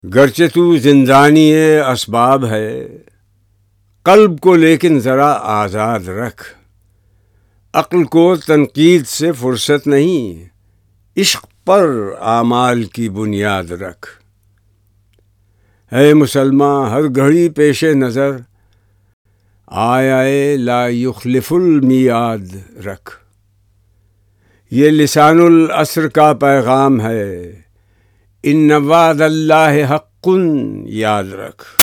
गरचे तू जिंदानी असबाब है, कल्ब को लेकिन ज़रा आज़ाद रख। अक्ल को तनकीद से फुर्सत नहीं, इश्क पर आमाल की बुनियाद रख। है मुसलमान हर घड़ी पेशे नज़र, आए ला युखलिफुल मियाद रख। ये लिसानुल अस्र का पैगाम है, इन्न वादल्लाहि हक़्क़ुन याद रख।